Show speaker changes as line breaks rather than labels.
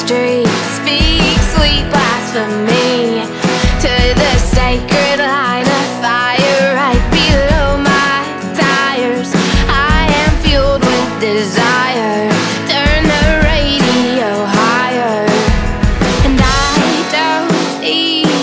street. Speak sweet blasphemy to the sacred line of fire right below my tires. I am fueled with desire.